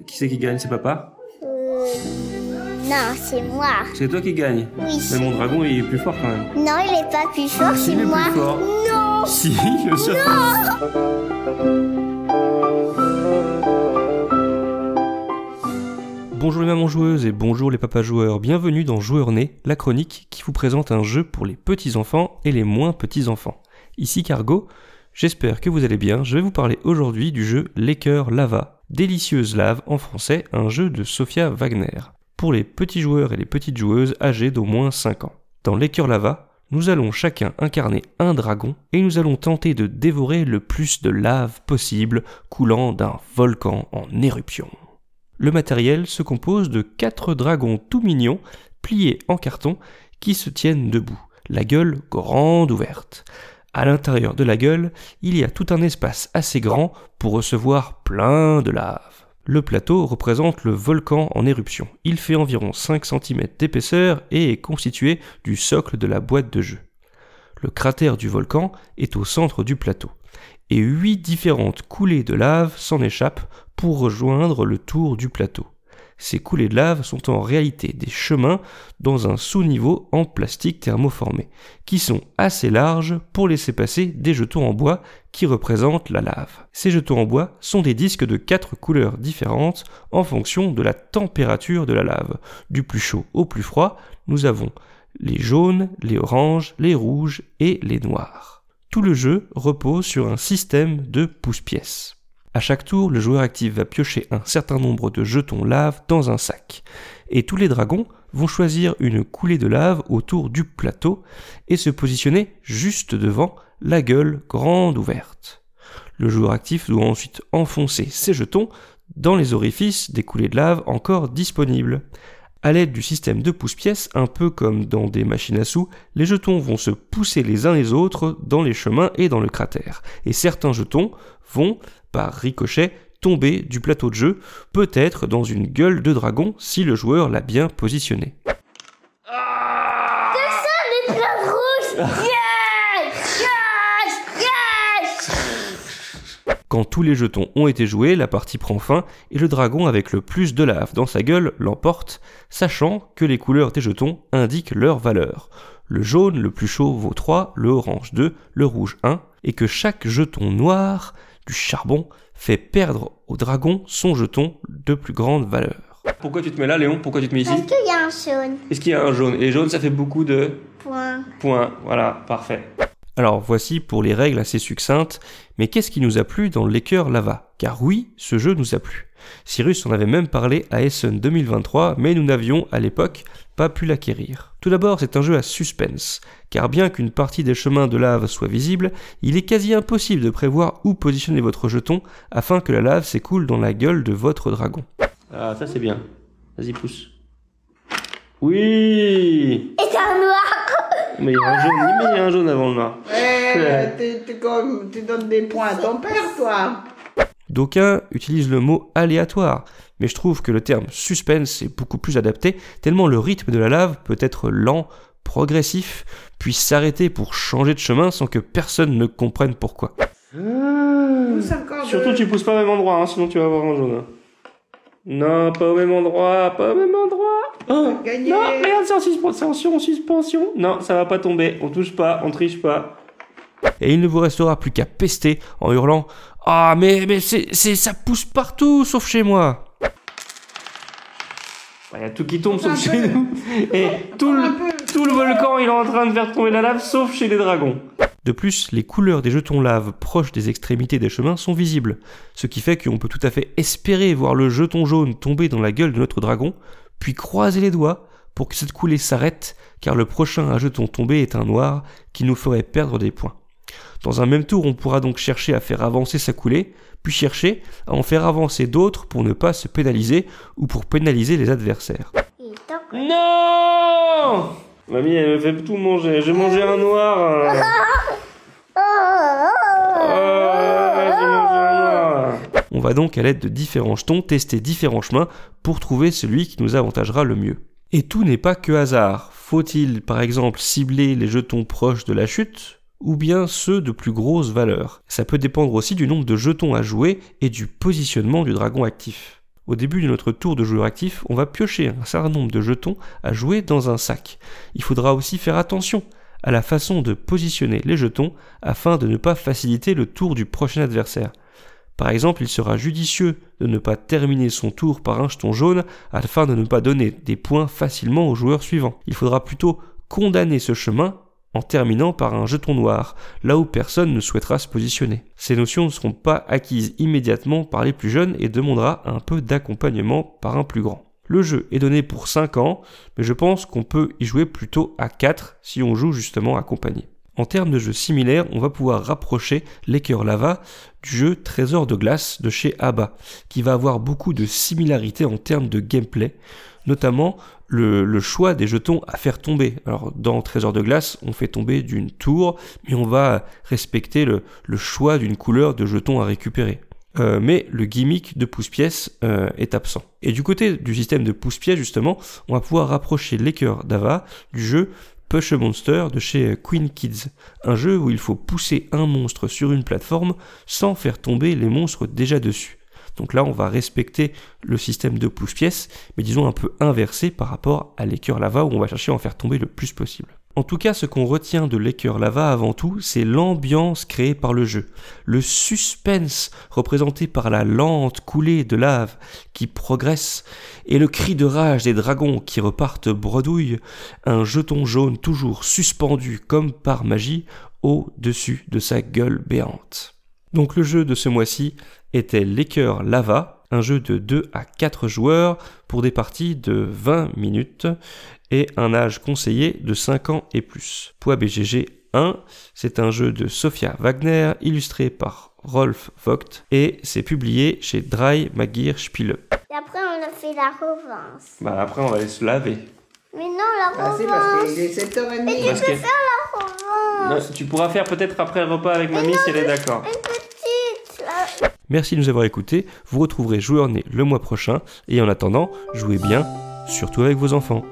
Qui c'est qui gagne? C'est papa? Non, c'est moi. C'est toi qui gagne? Oui. Mais mon dragon, il est plus fort quand même. Non, il est pas plus fort, Si, c'est il est moi. plus fort. Non. Si, bien sûr. Bonjour les mamans joueuses et bonjour les papas joueurs, bienvenue dans Joueur Né, la chronique qui vous présente un jeu pour les petits-enfants et les moins petits-enfants. Ici Cargo, j'espère que vous allez bien, je vais vous parler aujourd'hui du jeu L'écœur lava, délicieuse lave en français, un jeu de Sophia Wagner, pour les petits joueurs et les petites joueuses âgées d'au moins 5 ans. Dans L'écœur lava, nous allons chacun incarner un dragon et nous allons tenter de dévorer le plus de lave possible coulant d'un volcan en éruption. Le matériel se compose de 4 dragons tout mignons, pliés en carton, qui se tiennent debout, la gueule grande ouverte. À l'intérieur de la gueule, il y a tout un espace assez grand pour recevoir plein de lave. Le plateau représente le volcan en éruption. Il fait environ 5 cm d'épaisseur et est constitué du socle de la boîte de jeu. Le cratère du volcan est au centre du plateau, et 8 différentes coulées de lave s'en échappent pour rejoindre le tour du plateau. Ces coulées de lave sont en réalité des chemins dans un sous-niveau en plastique thermoformé, qui sont assez larges pour laisser passer des jetons en bois qui représentent la lave. Ces jetons en bois sont des disques de 4 couleurs différentes en fonction de la température de la lave. Du plus chaud au plus froid, nous avons les jaunes, les oranges, les rouges et les noirs. Tout le jeu repose sur un système de pousse-pièces. À chaque tour, le joueur actif va piocher un certain nombre de jetons lave dans un sac. Et tous les dragons vont choisir une coulée de lave autour du plateau et se positionner juste devant la gueule grande ouverte. Le joueur actif doit ensuite enfoncer ses jetons dans les orifices des coulées de lave encore disponibles. À l'aide du système de pousse-pièces, un peu comme dans des machines à sous, les jetons vont se pousser les uns les autres dans les chemins et dans le cratère. Et certains jetons vont, par ricochet, tomber du plateau de jeu, peut-être dans une gueule de dragon si le joueur l'a bien positionné. C'est ça, les fleurs rouges. Yes, yes, yes. Quand tous les jetons ont été joués, la partie prend fin et le dragon avec le plus de lave dans sa gueule l'emporte, sachant que les couleurs des jetons indiquent leur valeur. Le jaune, le plus chaud, vaut 3, le orange 2, le rouge 1, et que chaque jeton noir du charbon fait perdre au dragon son jeton de plus grande valeur. Pourquoi tu te mets là, Léon? Pourquoi tu te mets ici? Parce qu'il y a un jaune. Est-ce qu'il y a un jaune? Et les jaunes, ça fait beaucoup de Point. points. Voilà, parfait. Alors voici pour les règles assez succinctes, mais qu'est-ce qui nous a plu dans L'écœur lava? Car oui, ce jeu nous a plu. Cyrus en avait même parlé à Essen 2023, mais nous n'avions à l'époque pas pu l'acquérir. Tout d'abord, c'est un jeu à suspense, car bien qu'une partie des chemins de lave soit visible, il est quasi impossible de prévoir où positionner votre jeton afin que la lave s'écoule dans la gueule de votre dragon. Ah, ça c'est bien. Vas-y, pousse. Oui! Et c'est un noir. Mais il y a un jaune, mais il y a un jaune avant le noir. Tu donnes des points à ton père, toi. D'aucuns utilisent le mot aléatoire, mais je trouve que le terme suspense est beaucoup plus adapté, tellement le rythme de la lave peut être lent, progressif, puis s'arrêter pour changer de chemin sans que personne ne comprenne pourquoi. Surtout tu pousses pas au même endroit, hein, sinon tu vas avoir un jaune. Non, pas au même endroit, pas au même endroit. Oh, Gagné. non, regarde, c'est en suspension. Non, ça va pas tomber, on touche pas, on triche pas. Et il ne vous restera plus qu'à pester en hurlant « Ah, mais ça pousse partout, sauf chez moi !» Il y a tout qui tombe, sauf chez nous. Et tout le volcan, il est en train de faire tomber la lave, sauf chez les dragons. De plus, les couleurs des jetons lave proches des extrémités des chemins sont visibles, ce qui fait qu'on peut tout à fait espérer voir le jeton jaune tomber dans la gueule de notre dragon, puis croiser les doigts pour que cette coulée s'arrête, car le prochain à jeton tombé est un noir qui nous ferait perdre des points. Dans un même tour, on pourra donc chercher à faire avancer sa coulée, puis chercher à en faire avancer d'autres pour ne pas se pénaliser ou pour pénaliser les adversaires. Non! Mamie, elle me fait tout manger. J'ai mangé un noir. J'ai mangé un noir. On va donc à l'aide de différents jetons tester différents chemins pour trouver celui qui nous avantagera le mieux. Et tout n'est pas que hasard. Faut-il par exemple cibler les jetons proches de la chute ou bien ceux de plus grosse valeur? Ça peut dépendre aussi du nombre de jetons à jouer et du positionnement du dragon actif. Au début de notre tour de joueur actif, on va piocher un certain nombre de jetons à jouer dans un sac. Il faudra aussi faire attention à la façon de positionner les jetons afin de ne pas faciliter le tour du prochain adversaire. Par exemple, il sera judicieux de ne pas terminer son tour par un jeton jaune afin de ne pas donner des points facilement au joueur suivant. Il faudra plutôt condamner ce chemin en terminant par un jeton noir, là où personne ne souhaitera se positionner. Ces notions ne seront pas acquises immédiatement par les plus jeunes et demandera un peu d'accompagnement par un plus grand. Le jeu est donné pour 5 ans, mais je pense qu'on peut y jouer plutôt à 4 si on joue justement accompagné. En termes de jeux similaires, on va pouvoir rapprocher l'Écœur Lava du jeu Trésor de glace de chez Abba, qui va avoir beaucoup de similarités en termes de gameplay, notamment le choix des jetons à faire tomber. Alors dans Trésor de glace, on fait tomber d'une tour, mais on va respecter le choix d'une couleur de jetons à récupérer. Mais le gimmick de pouce-pièce est absent. Et du côté du système de pouce-pièce, justement, on va pouvoir rapprocher l'Écœur d'Ava du jeu Push a Monster de chez Queen Kids, un jeu où il faut pousser un monstre sur une plateforme sans faire tomber les monstres déjà dessus. Donc là, on va respecter le système de pouce-pièce, mais disons un peu inversé par rapport à l'Écœur Lava où on va chercher à en faire tomber le plus possible. En tout cas, ce qu'on retient de l'Écœur Lava avant tout, c'est l'ambiance créée par le jeu, le suspense représenté par la lente coulée de lave qui progresse et le cri de rage des dragons qui repartent bredouille, un jeton jaune toujours suspendu comme par magie au-dessus de sa gueule béante. Donc le jeu de ce mois-ci était l'Écœur Lava, un jeu de 2 à 4 joueurs pour des parties de 20 minutes et un âge conseillé de 5 ans et plus. Poids BGG 1, c'est un jeu de Sophia Wagner illustré par Rolf Vogt et c'est publié chez Drei Magia Spiele. Et après, on a fait la revanche. Après on va aller se laver. Mais non, la revanche. C'est parce qu'il est 7h30. Mais tu peux faire la revanche. Tu pourras faire peut-être après le repas avec mamie si elle est d'accord. Une petite. Là. Merci de nous avoir écoutés, vous retrouverez Joueur Né le mois prochain et en attendant, jouez bien, surtout avec vos enfants.